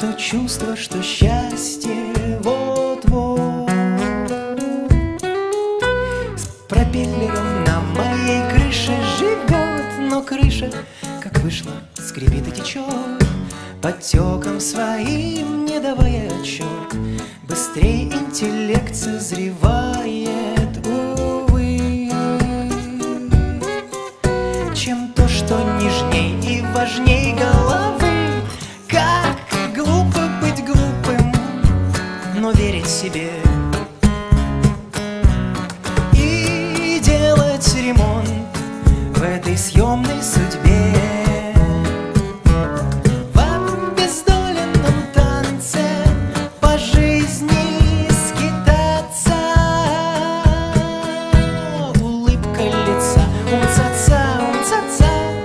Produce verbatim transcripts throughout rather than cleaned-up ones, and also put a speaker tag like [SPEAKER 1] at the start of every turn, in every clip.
[SPEAKER 1] то чувство, что счастье вот-вот. С пропеллером на моей крыше живет, но крыша, как вышла, скрипит и течет, подтеком своим не давая отчет. Быстрей интеллект созревает, увы, чем то, что нежней и важней головы. Как глупо быть глупым, но верить себе и делать ремонт в этой съемной судьбе. В обездоленном танце по жизни скитаться, улыбка лица, умца-ца, умца-ца.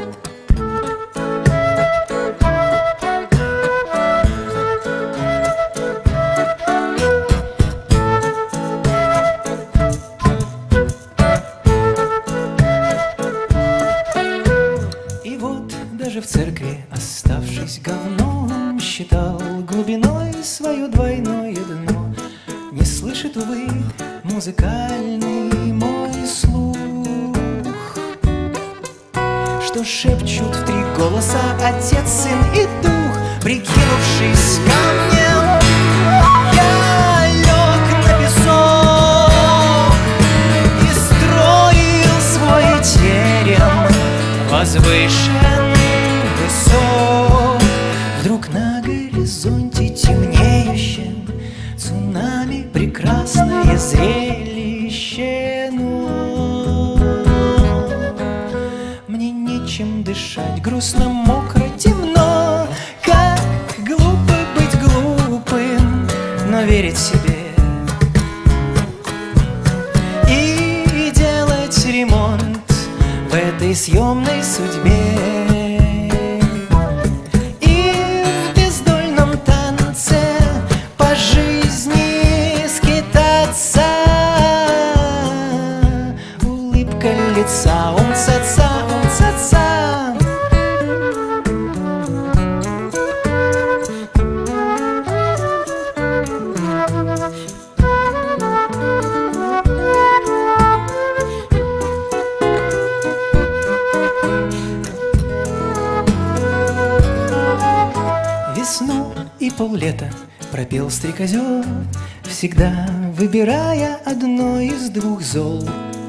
[SPEAKER 1] Даже в церкви, оставшись говном, считал глубиной свое двойное дно. Не слышит, увы, музыкальный мой слух, что шепчут в три голоса Отец, Сын и Дух. Прикинувшись камнем, я лег на песок и строил свой терем возвышен. Вдруг на горизонте темнеющем цунами прекрасное зрелище, но мне нечем дышать, грустно, мокро, темно. Как глупо быть глупым, но верить себе и делать ремонт в этой съемной судьбе. Лица, умца-ца, умца-ца. Весну и поллета пропел стрекозёр, всегда выбирая одно из двух зол.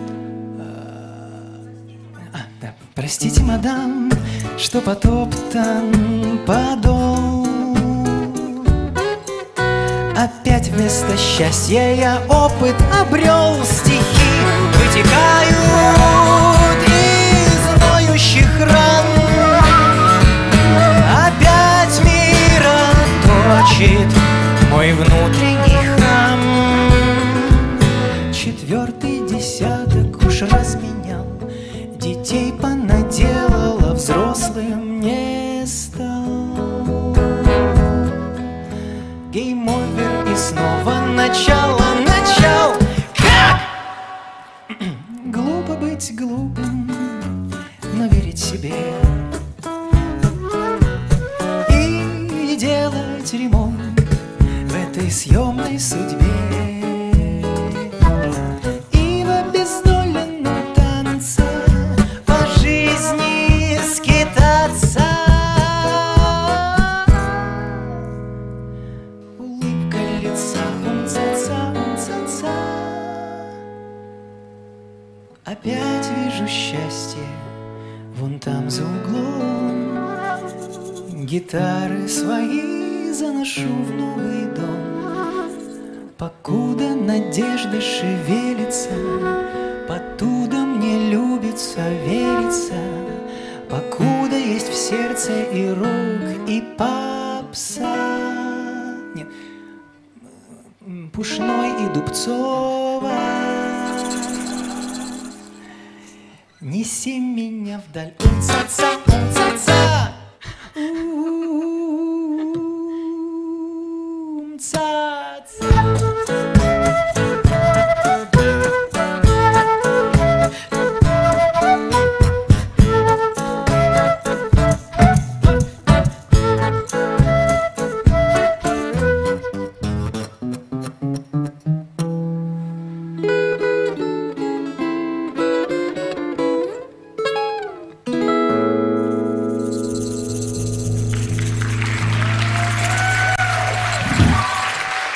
[SPEAKER 1] Простите, мадам, что потоптан подол. Опять вместо счастья я опыт обрел. Стихи вытекают из ноющих ран. Опять мира точит мой внутренний храм. Четвертый десяток уж разменял, детей понаделала, взрослым не стал. Гейм-овер и снова начало, начал. Как глупо быть глупым, но верить себе и делать ремонт в этой съемной судьбе. Опять вижу счастье вон там за углом. Гитары свои заношу в новый дом. Покуда надежда шевелится, потуда мне любится, верится. Покуда есть в сердце и рок, и попса. Нет, Пушной и Дубцова. Неси меня вдаль, умца-ца.